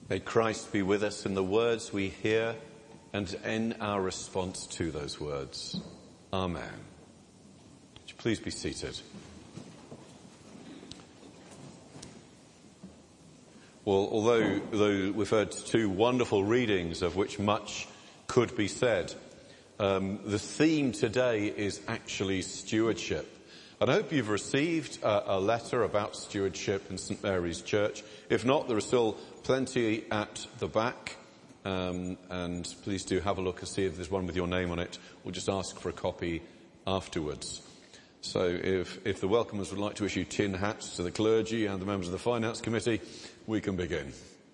May Christ be with us in the words we hear and in our response to those words. Amen. Would you please be seated? Well, although we've heard two wonderful readings of which much could be said, the theme today is actually stewardship. And I hope you've received a letter about stewardship in St Mary's Church. If not, there are still plenty at the back. And please do have a look and see if there's one with your name on it. We'll just ask for a copy afterwards. So if the welcomers would like to issue tin hats to the clergy and the members of the Finance Committee, we can begin.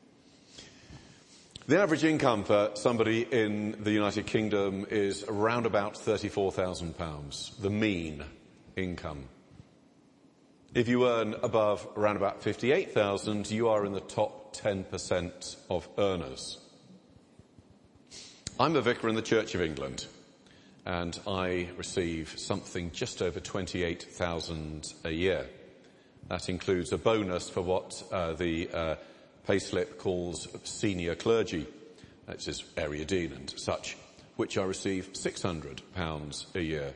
The average income for somebody in the United Kingdom is around about £34,000, the mean income. If you earn above around about 58,000, you are in the top 10% of earners. I'm a vicar in the Church of England, and I receive something just over 28,000 a year. That includes a bonus for what the payslip calls senior clergy, that's his area dean and such, which I receive £600 a year.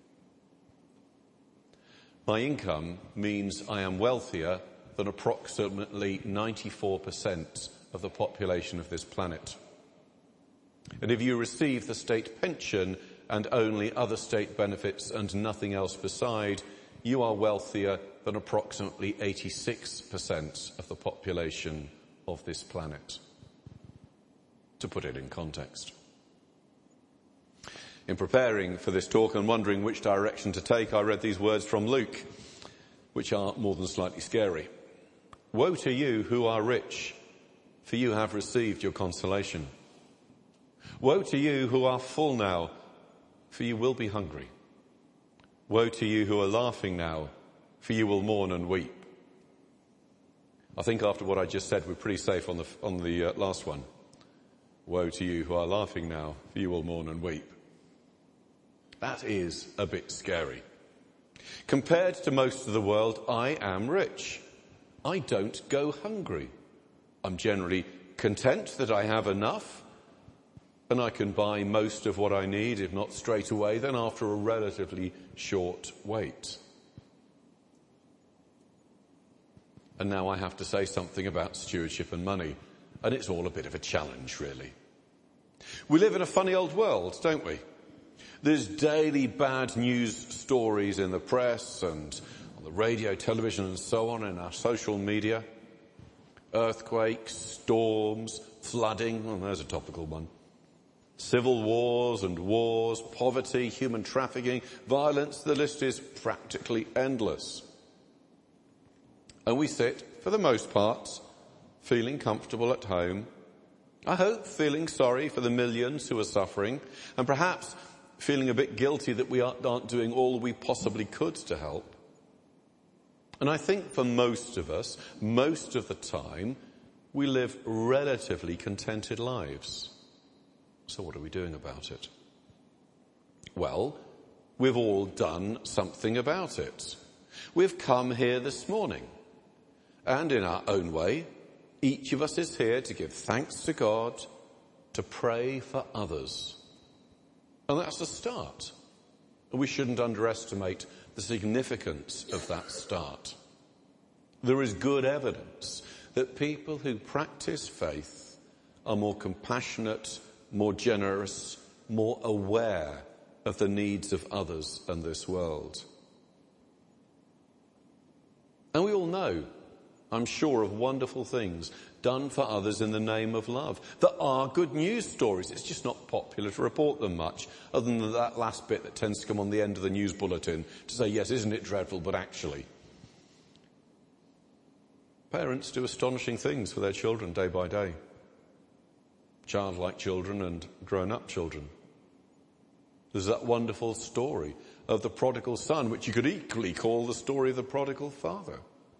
My income means I am wealthier than approximately 94% of the population of this planet. And if you receive the state pension and only other state benefits and nothing else beside, you are wealthier than approximately 86% of the population of this planet. To put it in context. In preparing for this talk and wondering which direction to take, I read these words from Luke, which are more than slightly scary. Woe to you who are rich, for you have received your consolation. Woe to you who are full now, for you will be hungry. Woe to you who are laughing now, for you will mourn and weep. I think after what I just said, we're pretty safe on the last one. Woe to you who are laughing now, for you will mourn and weep. That is a bit scary. Compared to most of the world, I am rich. I don't go hungry. I'm generally content that I have enough, and I can buy most of what I need, if not straight away, then after a relatively short wait. And now I have to say something about stewardship and money, and it's all a bit of a challenge, really. We live in a funny old world, don't we? There's daily bad news stories in the press and on the radio, television and so on, in our social media. Earthquakes, storms, flooding, well, there's a topical one. Civil wars and wars, poverty, human trafficking, violence, the list is practically endless. And we sit, for the most part, feeling comfortable at home. I hope feeling sorry for the millions who are suffering, and perhaps feeling a bit guilty that we aren't doing all we possibly could to help. And I think for most of us, most of the time, we live relatively contented lives. So what are we doing about it? Well, we've all done something about it. We've come here this morning, and in our own way, each of us is here to give thanks to God, to pray for others. And that's a start. We shouldn't underestimate the significance of that start. There is good evidence that people who practice faith are more compassionate, more generous, more aware of the needs of others and this world. And we all know, I'm sure, of wonderful things done for others in the name of love. There are good news stories. It's just not popular to report them much, other than that last bit that tends to come on the end of the news bulletin to say, yes, isn't it dreadful, but actually. Parents do astonishing things for their children day by day. Childlike children and grown-up children. There's that wonderful story of the prodigal son, which you could equally call the story of the prodigal father.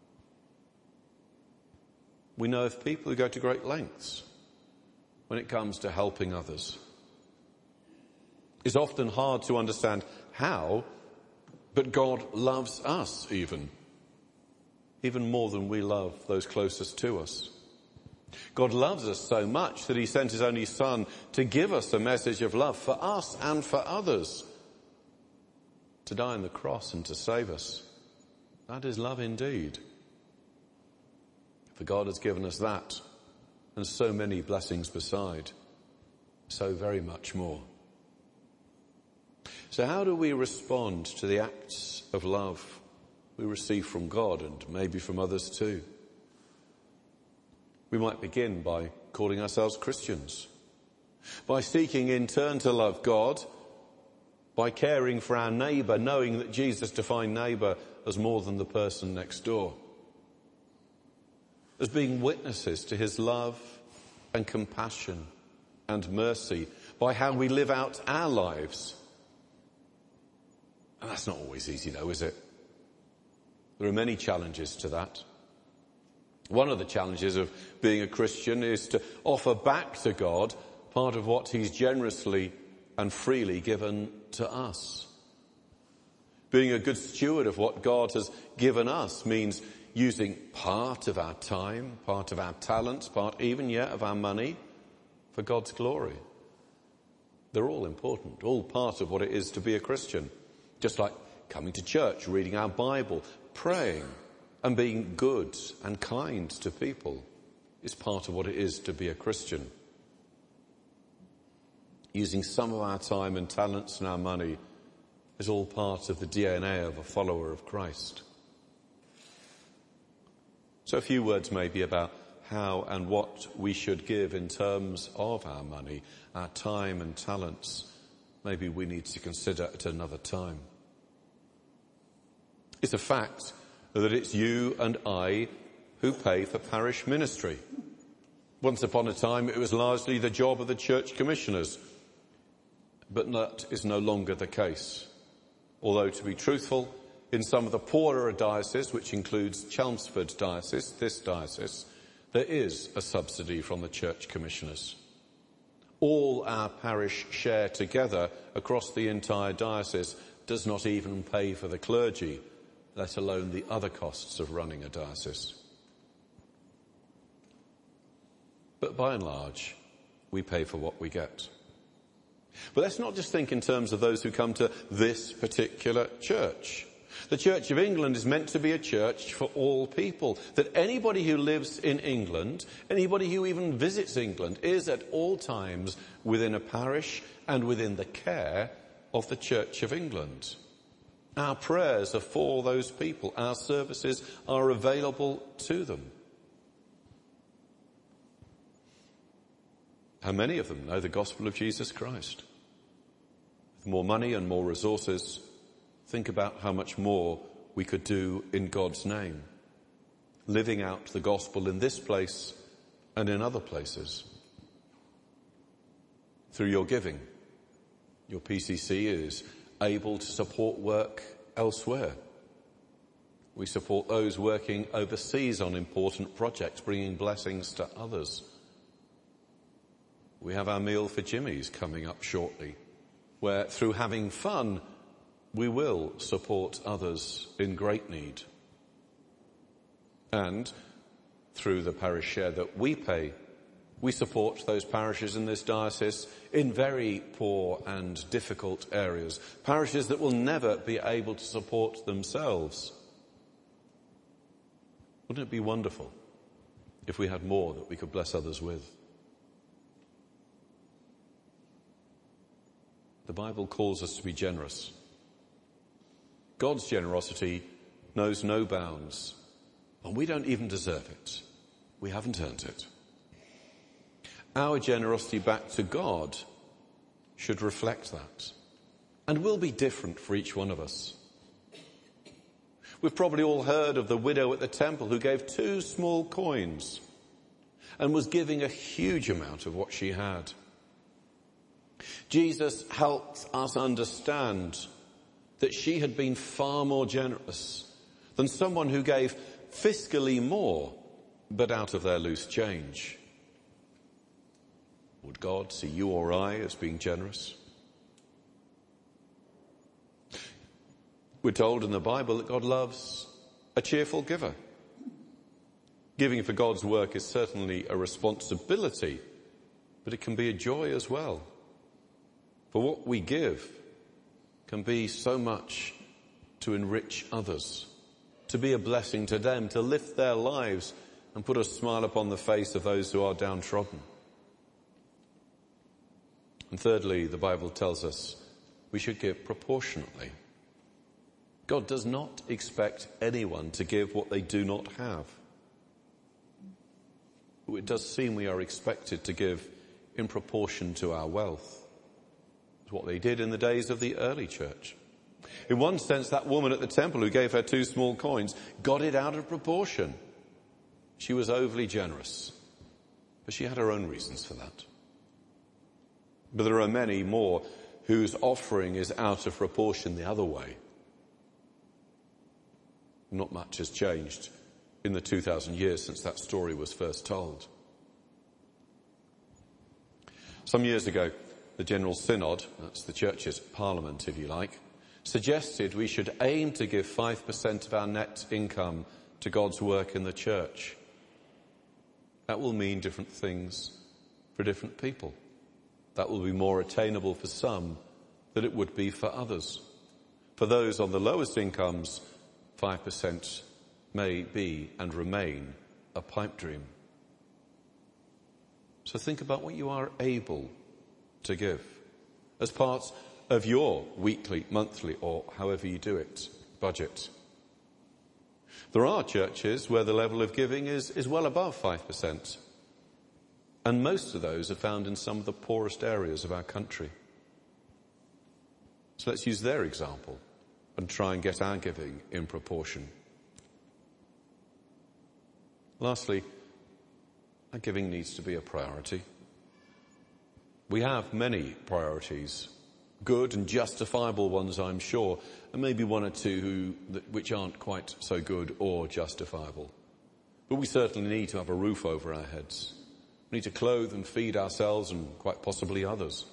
We know of people who go to great lengths when it comes to helping others. It's often hard to understand how, but God loves us even more than we love those closest to us. God loves us so much that he sent his only Son to give us a message of love for us and for others, to die on the cross and to save us. That is love indeed. For God has given us that and so many blessings beside, so very much more. So how do we respond to the acts of love we receive from God and maybe from others too? We might begin by calling ourselves Christians, by seeking in turn to love God, by caring for our neighbour, knowing that Jesus defined neighbour as more than the person next door, as being witnesses to his love and compassion and mercy by how we live out our lives. And that's not always easy though, is it? There are many challenges to that. One of the challenges of being a Christian is to offer back to God part of what he's generously and freely given to us. Being a good steward of what God has given us means using part of our time, part of our talents, part even yet of our money for God's glory. They're all important, all part of what it is to be a Christian. Just like coming to church, reading our Bible, praying, and being good and kind to people is part of what it is to be a Christian. Using some of our time and talents and our money is all part of the DNA of a follower of Christ. So a few words maybe about how and what we should give in terms of our money, our time and talents. Maybe we need to consider at another time. It's a fact that it's you and I who pay for parish ministry. Once upon a time it was largely the job of the church commissioners, but that is no longer the case. Although, to be truthful, in some of the poorer dioceses, which includes Chelmsford Diocese, this diocese, there is a subsidy from the church commissioners. All our parish share together across the entire diocese does not even pay for the clergy, let alone the other costs of running a diocese. But by and large, we pay for what we get. But let's not just think in terms of those who come to this particular church. The Church of England is meant to be a church for all people. That anybody who lives in England, anybody who even visits England, is at all times within a parish and within the care of the Church of England. Our prayers are for those people. Our services are available to them. How many of them know the gospel of Jesus Christ? With more money and more resources, think about how much more we could do in God's name, living out the gospel in this place and in other places. Through your giving, your PCC is able to support work elsewhere. We support those working overseas on important projects, bringing blessings to others. We have our Meal for Jimmy's coming up shortly, where through having fun, we will support others in great need. And through the parish share that we pay, we support those parishes in this diocese in very poor and difficult areas, parishes that will never be able to support themselves. Wouldn't it be wonderful if we had more that we could bless others with? The Bible calls us to be generous. God's generosity knows no bounds, and we don't even deserve it. We haven't earned it. Our generosity back to God should reflect that, and will be different for each one of us. We've probably all heard of the widow at the temple who gave 2 small coins and was giving a huge amount of what she had. Jesus helped us understand that she had been far more generous than someone who gave fiscally more, but out of their loose change. Would God see you or I as being generous? We're told in the Bible that God loves a cheerful giver. Giving for God's work is certainly a responsibility, but it can be a joy as well. For what we give can be so much to enrich others, to be a blessing to them, to lift their lives and put a smile upon the face of those who are downtrodden. And thirdly, the Bible tells us we should give proportionately. God does not expect anyone to give what they do not have. But it does seem we are expected to give in proportion to our wealth. It's what they did in the days of the early church. In one sense, that woman at the temple who gave her 2 small coins got it out of proportion. She was overly generous, but she had her own reasons for that. But there are many more whose offering is out of proportion the other way. Not much has changed in the 2,000 years since that story was first told. Some years ago, the General Synod, that's the church's parliament if you like, suggested we should aim to give 5% of our net income to God's work in the church. That will mean different things for different people. That will be more attainable for some than it would be for others. For those on the lowest incomes, 5% may be and remain a pipe dream. So think about what you are able to give as part of your weekly, monthly, or however you do it, budget. There are churches where the level of giving is well above 5%. And most of those are found in some of the poorest areas of our country. So let's use their example and try and get our giving in proportion. Lastly, our giving needs to be a priority. We have many priorities, good and justifiable ones, I'm sure, and maybe one or two which aren't quite so good or justifiable. But we certainly need to have a roof over our heads. We need to clothe and feed ourselves and quite possibly others.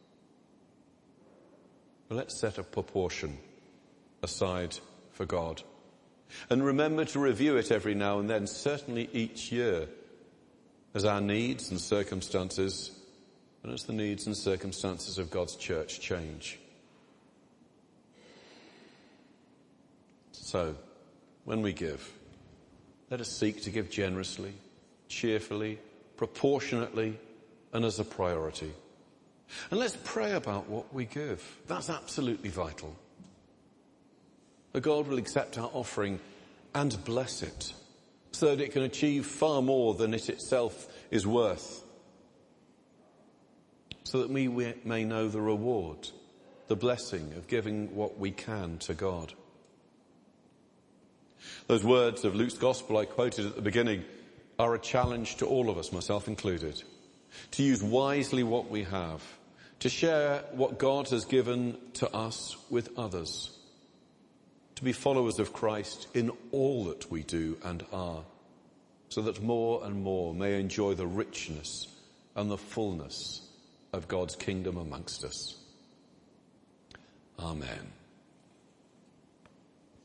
But let's set a proportion aside for God. And remember to review it every now and then, certainly each year, as our needs and circumstances, and as the needs and circumstances of God's church change. So, when we give, let us seek to give generously, cheerfully, proportionately, and as a priority. And let's pray about what we give. That's absolutely vital. That God will accept our offering and bless it, so that it can achieve far more than it itself is worth. So that we may know the reward, the blessing of giving what we can to God. Those words of Luke's Gospel I quoted at the beginning are a challenge to all of us, myself included, to use wisely what we have, to share what God has given to us with others, to be followers of Christ in all that we do and are, so that more and more may enjoy the richness and the fullness of God's kingdom amongst us. Amen.